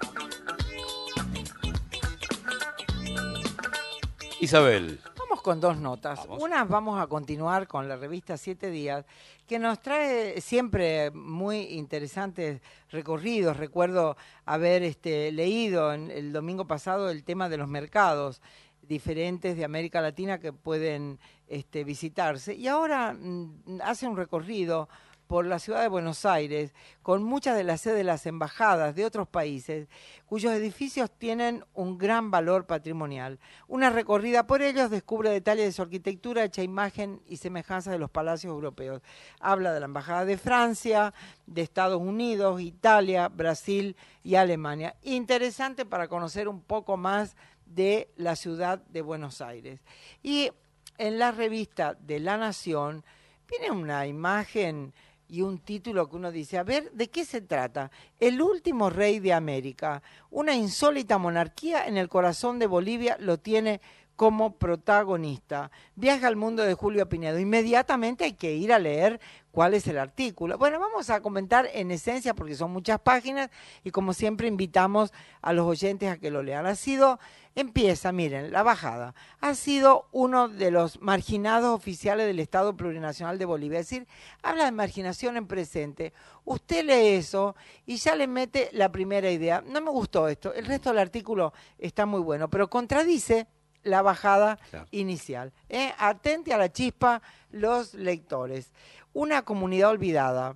Isabel. Vamos con dos notas. Vamos. Una, vamos a continuar con la revista Siete Días, que nos trae siempre muy interesantes recorridos. Recuerdo haber este, leído en, el domingo pasado el tema de los mercados diferentes de América Latina que pueden este, visitarse. Y ahora mm, hace un recorrido por la ciudad de Buenos Aires, con muchas de las sedes de las embajadas de otros países, cuyos edificios tienen un gran valor patrimonial. Una recorrida por ellos descubre detalles de su arquitectura, hecha imagen y semejanza de los palacios europeos. Habla de la embajada de Francia, de Estados Unidos, Italia, Brasil y Alemania. Interesante para conocer un poco más de la ciudad de Buenos Aires. Y en la revista de La Nación viene una imagen y un título que uno dice, a ver, ¿de qué se trata? El último rey de América, una insólita monarquía en el corazón de Bolivia, lo tiene como protagonista. Viaja al mundo de Julio Pinedo. Inmediatamente hay que ir a leer cuál es el artículo. Bueno, vamos a comentar en esencia porque son muchas páginas y como siempre invitamos a los oyentes a que lo lean. Ha sido, empieza, miren, la bajada. Ha sido uno de los marginados oficiales del Estado Plurinacional de Bolivia. Es decir, habla de marginación en presente. Usted lee eso y ya le mete la primera idea. No me gustó esto. El resto del artículo está muy bueno, pero contradice la bajada claro. inicial. ¿Eh? Atente a la chispa los lectores. Una comunidad olvidada,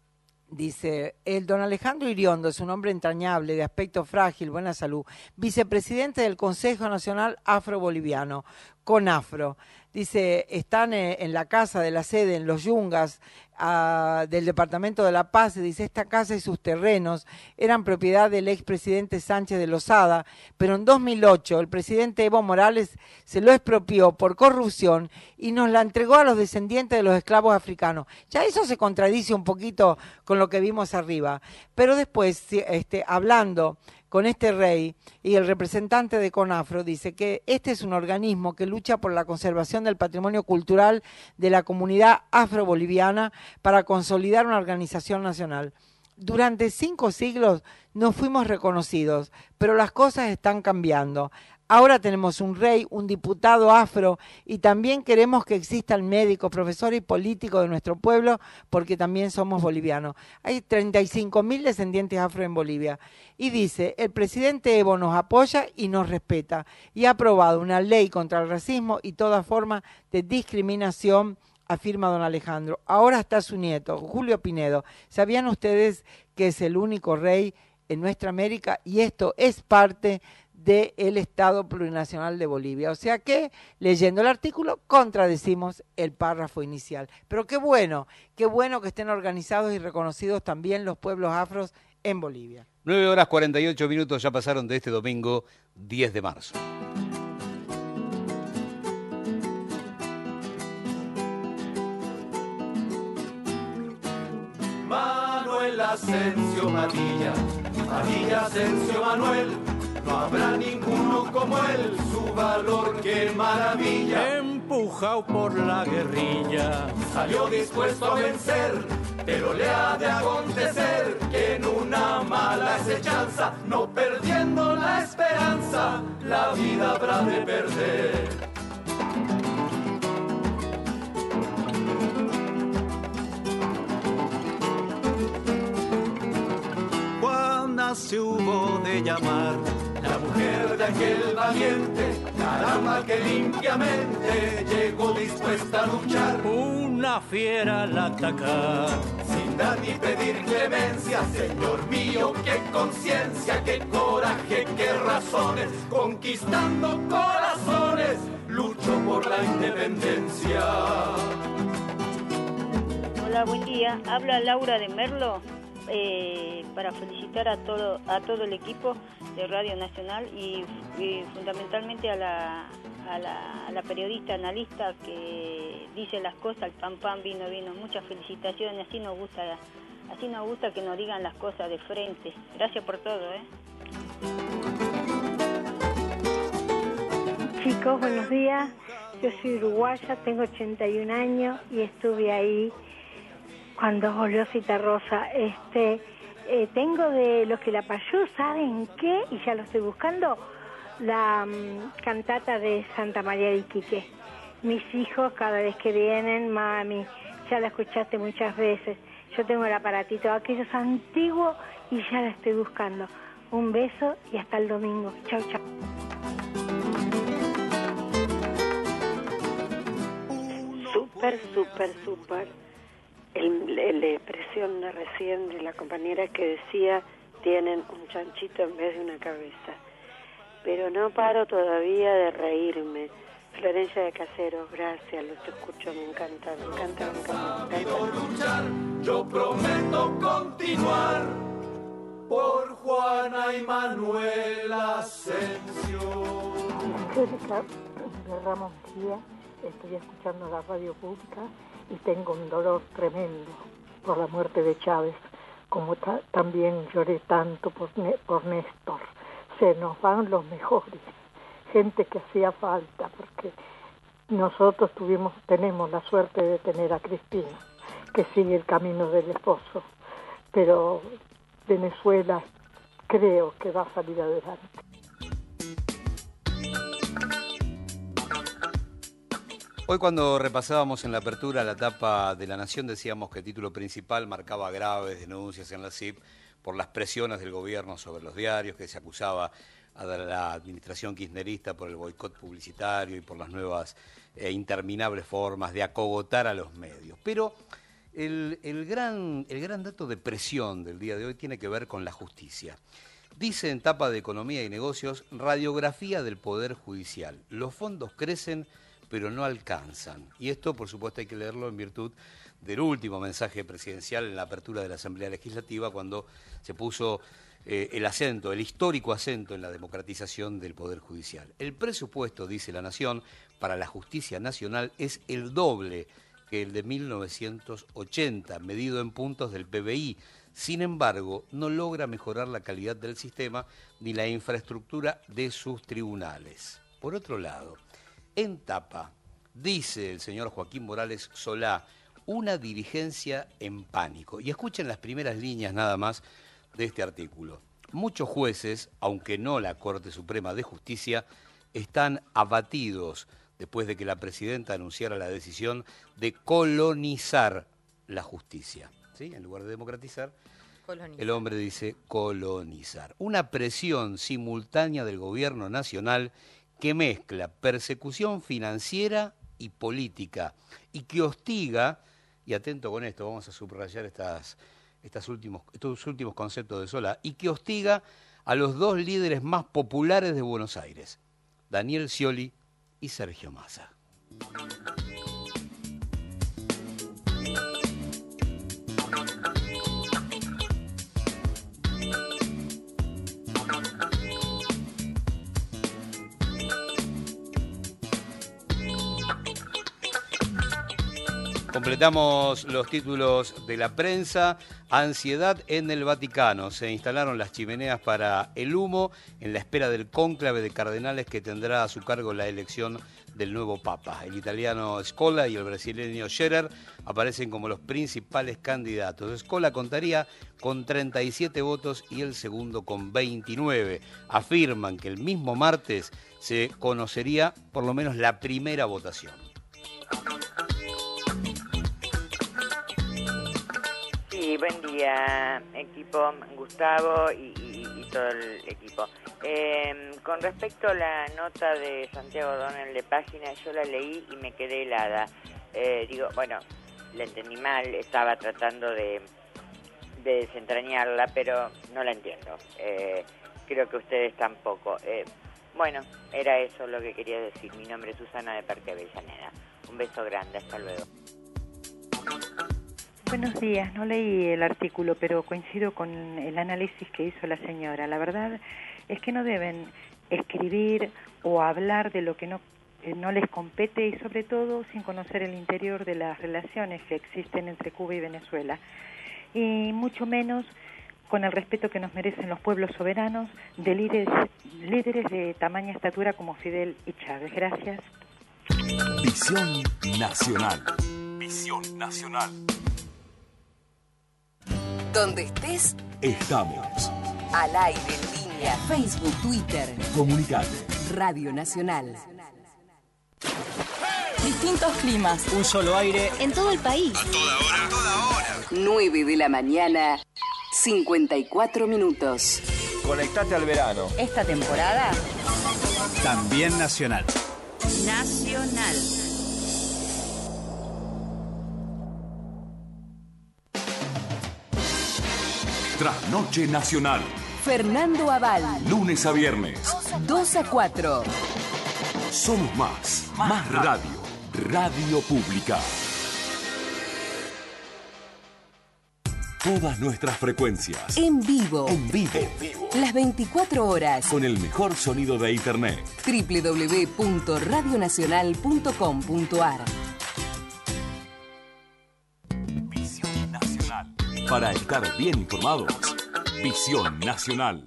dice, el don Alejandro Iriondo es un hombre entrañable, de aspecto frágil, buena salud, vicepresidente del Consejo Nacional Afro-Boliviano, CONAFRO. Dice, están en la casa de la sede, en Los Yungas, uh, del Departamento de La Paz. Dice, esta casa y sus terrenos eran propiedad del expresidente Sánchez de Lozada, pero en dos mil ocho el presidente Evo Morales se lo expropió por corrupción y nos la entregó a los descendientes de los esclavos africanos. Ya eso se contradice un poquito con lo que vimos arriba. Pero después, este, hablando con este rey y el representante de CONAFRO, dice que este es un organismo que lucha por la conservación del patrimonio cultural de la comunidad afro-boliviana para consolidar una organización nacional. Durante cinco siglos no fuimos reconocidos, pero las cosas están cambiando. Ahora tenemos un rey, un diputado afro y también queremos que existan médicos, profesores y políticos de nuestro pueblo porque también somos bolivianos. Hay treinta y cinco mil descendientes afro en Bolivia. Y dice, el presidente Evo nos apoya y nos respeta y ha aprobado una ley contra el racismo y toda forma de discriminación, afirma don Alejandro. Ahora está su nieto, Julio Pinedo. ¿Sabían ustedes que es el único rey en nuestra América? Y esto es parte del Estado Plurinacional de Bolivia. O sea que, leyendo el artículo, contradecimos el párrafo inicial. Pero qué bueno, qué bueno que estén organizados y reconocidos también los pueblos afros en Bolivia. nueve horas cuarenta y ocho minutos ya pasaron de este domingo diez de marzo. Manuel Asensio Padilla, Padilla Asensio Manuel. No habrá ninguno como él, su valor qué maravilla. Empujado por la guerrilla, salió dispuesto a vencer, pero le ha de acontecer que en una mala acechanza, no perdiendo la esperanza, la vida habrá de perder. Juana se hubo de llamar, la mujer de aquel valiente, caramba que limpiamente llegó dispuesta a luchar. Una fiera al atacar, sin dar ni pedir clemencia, señor mío, qué conciencia, qué coraje, qué razones, conquistando corazones, luchó por la independencia. Hola, buen día, habla Laura de Merlo. Eh, para felicitar a todo a todo el equipo de Radio Nacional y, y fundamentalmente a la, a, la, a la periodista analista que dice las cosas, el pam pam, vino, vino. Muchas felicitaciones, así nos gusta, así nos gusta que nos digan las cosas de frente. Gracias por todo, ¿eh? chicos, buenos días. Yo soy uruguaya, tengo ochenta y un años y estuve ahí cuando volvió Citarrosa. Este, eh, tengo de Los que la payó, ¿saben qué? Y ya lo estoy buscando, la um, cantata de Santa María de Iquique. Mis hijos cada vez que vienen, mami, ya la escuchaste muchas veces. Yo tengo el aparatito, aquellos antiguos, y ya la estoy buscando. Un beso y hasta el domingo. Chau, chau. Súper, súper, súper. El, el- la expresión de recién de la compañera que decía, tienen un chanchito en vez de una cabeza. Pero no paro todavía de reírme. Florencia de Caseros, gracias, los escucho, me encanta, me encanta, me encanta. Me encanta. Yo prometo continuar por Juana y Manuel Asensio. Angélica de Ramos Mejía, estoy escuchando la radio pública y tengo un dolor tremendo por la muerte de Chávez, como ta- también lloré tanto por, Ne- por Néstor. Se nos van los mejores, gente que hacía falta, porque nosotros tuvimos, tenemos la suerte de tener a Cristina, que sigue el camino del esposo, pero Venezuela creo que va a salir adelante. Hoy cuando repasábamos en la apertura la tapa de La Nación decíamos que el título principal marcaba graves denuncias en la C I P por las presiones del gobierno sobre los diarios, que se acusaba a la administración kirchnerista por el boicot publicitario y por las nuevas e interminables formas de acogotar a los medios. Pero el, el, gran, el gran dato de presión del día de hoy tiene que ver con la justicia. Dice en tapa de Economía y Negocios, radiografía del Poder Judicial. Los fondos crecen, pero no alcanzan. Y esto, por supuesto, hay que leerlo en virtud del último mensaje presidencial en la apertura de la Asamblea Legislativa, cuando se puso eh, el acento, el histórico acento en la democratización del Poder Judicial. El presupuesto, dice La Nación, para la justicia nacional es el doble que el de mil novecientos ochenta, medido en puntos del P B I. Sin embargo, no logra mejorar la calidad del sistema ni la infraestructura de sus tribunales. Por otro lado, en tapa, dice el señor Joaquín Morales Solá, una dirigencia en pánico. Y escuchen las primeras líneas nada más de este artículo. Muchos jueces, aunque no la Corte Suprema de Justicia, están abatidos después de que la presidenta anunciara la decisión de colonizar la justicia. ¿Sí? En lugar de democratizar, colonizar. El hombre dice colonizar. Una presión simultánea del gobierno nacional que mezcla persecución financiera y política y que hostiga, y atento con esto, vamos a subrayar estas, estas últimos, estos últimos conceptos de Solá, y que hostiga a los dos líderes más populares de Buenos Aires, Daniel Scioli y Sergio Massa. Completamos los títulos de la prensa. Ansiedad en el Vaticano. Se instalaron las chimeneas para el humo en la espera del cónclave de cardenales que tendrá a su cargo la elección del nuevo Papa. El italiano Scola y el brasileño Scherer aparecen como los principales candidatos. Scola contaría con treinta y siete votos y el segundo con veintinueve. Afirman que el mismo martes se conocería por lo menos la primera votación. Sí, buen día, equipo, Gustavo y, y, y todo el equipo. Eh, con respecto a la nota de Santiago O'Donnell de página, yo la leí y me quedé helada. Eh, digo, bueno, la entendí mal, estaba tratando de, de desentrañarla, pero no la entiendo. Eh, creo que ustedes tampoco. Eh, bueno, era eso lo que quería decir. Mi nombre es Susana de Parque Avellaneda. Un beso grande, hasta luego. Buenos días, no leí el artículo, pero coincido con el análisis que hizo la señora. La verdad es que no deben escribir o hablar de lo que no, eh, no les compete y sobre todo sin conocer el interior de las relaciones que existen entre Cuba y Venezuela. Y mucho menos con el respeto que nos merecen los pueblos soberanos, de líderes, líderes de tamaña estatura como Fidel y Chávez. Gracias. Visión Nacional. Visión Nacional. Donde estés, estamos. Al aire, en línea, Facebook, Twitter. Comunicate. Radio Nacional. Distintos climas. Un solo aire. En todo el país. A toda hora. A toda hora. nueve de la mañana, cincuenta y cuatro minutos. Conectate al verano. Esta temporada. También nacional. Nacional. Trasnoche Nacional. Fernando Aval. Lunes a viernes. dos a cuatro. Somos más. Más radio. Radio Pública. Todas nuestras frecuencias. En vivo. En vivo. En vivo. Las veinticuatro horas. Con el mejor sonido de Internet. doble u doble u doble u punto radio nacional punto com punto a r. Visión Nacional. Para estar bien informados. Visión Nacional.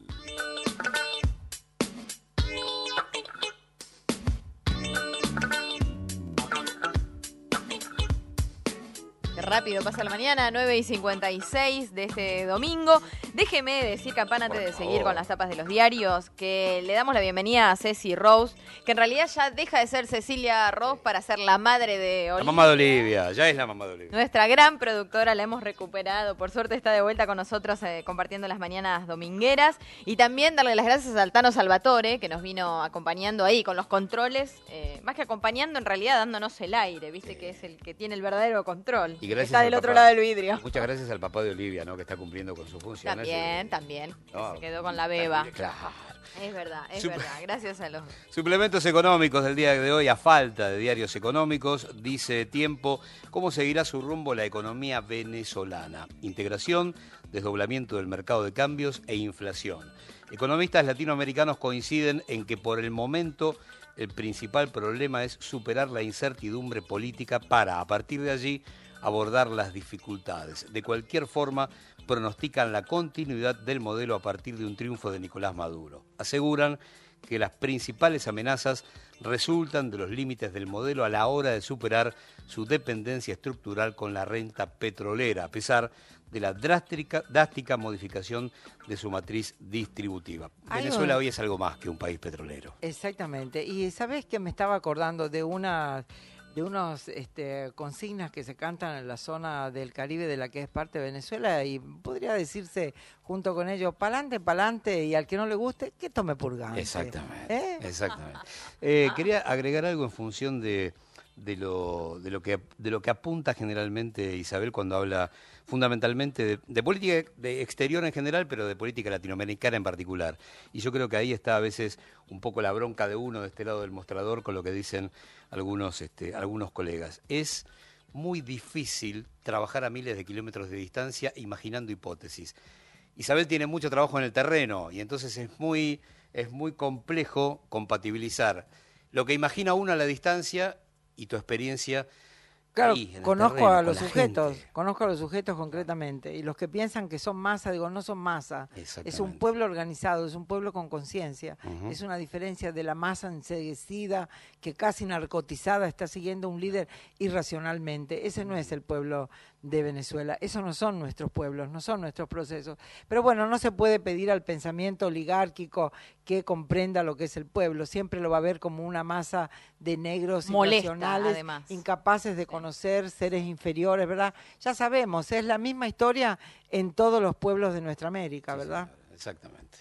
Rápido pasa la mañana, nueve y cincuenta y seis de este domingo. Déjeme decir, Campana, antes de seguir con las tapas de los diarios, que le damos la bienvenida a Ceci Rose, que en realidad ya deja de ser Cecilia Rose para ser la madre de Olivia. La mamá de Olivia, ya es la mamá de Olivia. Nuestra gran productora, la hemos recuperado. Por suerte está de vuelta con nosotros eh, compartiendo las mañanas domingueras. Y también darle las gracias al Tano Salvatore, que nos vino acompañando ahí con los controles. Eh, más que acompañando, en realidad dándonos el aire, viste, que es el que tiene el verdadero control. Y gracias está del al otro papá, lado del vidrio. Muchas gracias al papá de Olivia, ¿no? Que está cumpliendo con su función. También, también. No, se quedó con la beba. Claro. Es verdad, es Sup- verdad. Gracias a los... Suplementos económicos del día de hoy, a falta de diarios económicos, dice Tiempo, ¿cómo seguirá su rumbo la economía venezolana? Integración, desdoblamiento del mercado de cambios e inflación. Economistas latinoamericanos coinciden en que por el momento el principal problema es superar la incertidumbre política para, a partir de allí, abordar las dificultades. De cualquier forma, pronostican la continuidad del modelo a partir de un triunfo de Nicolás Maduro. Aseguran que las principales amenazas resultan de los límites del modelo a la hora de superar su dependencia estructural con la renta petrolera, a pesar de la drástica, drástica modificación de su matriz distributiva. Hay Venezuela un- hoy es algo más que un país petrolero. Exactamente. Y sabes que me estaba acordando de una de unos este, consignas que se cantan en la zona del Caribe de la que es parte de Venezuela y podría decirse junto con ellos, pa'lante, pa'lante, y al que no le guste, que tome purgante. Exactamente. ¿Eh? Exactamente. Eh, quería agregar algo en función de, de, lo, de, lo que, de lo que apunta generalmente Isabel cuando habla fundamentalmente de, de política de exterior en general, pero de política latinoamericana en particular. Y yo creo que ahí está a veces un poco la bronca de uno de este lado del mostrador con lo que dicen algunos, este, algunos colegas. Es muy difícil trabajar a miles de kilómetros de distancia imaginando hipótesis. Isabel tiene mucho trabajo en el terreno y entonces es muy, es muy complejo compatibilizar lo que imagina uno a la distancia y tu experiencia. Claro, ahí, en el conozco terreno, a con los la sujetos, gente. conozco a los sujetos concretamente, y los que piensan que son masa, digo, no son masa, es un Exactamente. pueblo organizado, es un pueblo con conciencia, Ujú. es una diferencia de la masa enseguecida, que casi narcotizada está siguiendo un líder irracionalmente. Ese no es el pueblo de Venezuela, esos no son nuestros pueblos, no son nuestros procesos. Pero bueno, no se puede pedir al pensamiento oligárquico que comprenda lo que es el pueblo, siempre lo va a ver como una masa de negros Molesta, irracionales, además. incapaces de conocer seres inferiores, ¿verdad? Ya sabemos, es la misma historia en todos los pueblos de nuestra América, ¿verdad? Exactamente.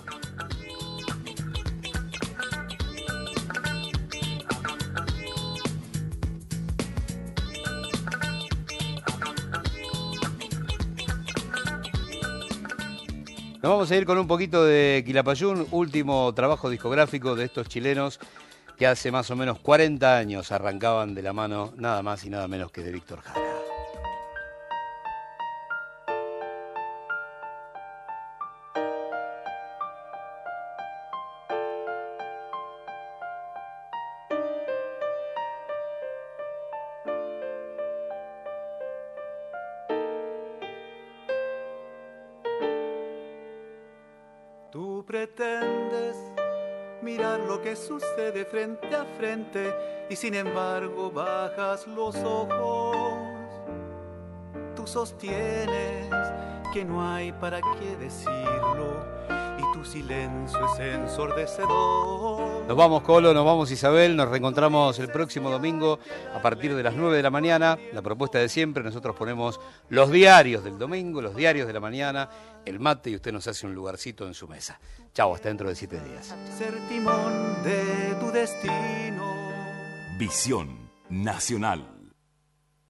Nos vamos a ir con un poquito de Quilapayún, último trabajo discográfico de estos chilenos que hace más o menos cuarenta años arrancaban de la mano nada más y nada menos que de Víctor Jara. pretendes mirar lo que sucede frente a frente y sin embargo bajas los ojos. Tú sostienes que no hay para qué decirlo y tu silencio es ensordecedor. Nos vamos, Colo, nos vamos, Isabel, nos reencontramos el próximo domingo a partir de las nueve de la mañana. La propuesta de siempre, nosotros ponemos los diarios del domingo, los diarios de la mañana, el mate y usted nos hace un lugarcito en su mesa. Chau, hasta dentro de siete días. Ser timón de tu destino. Visión Nacional.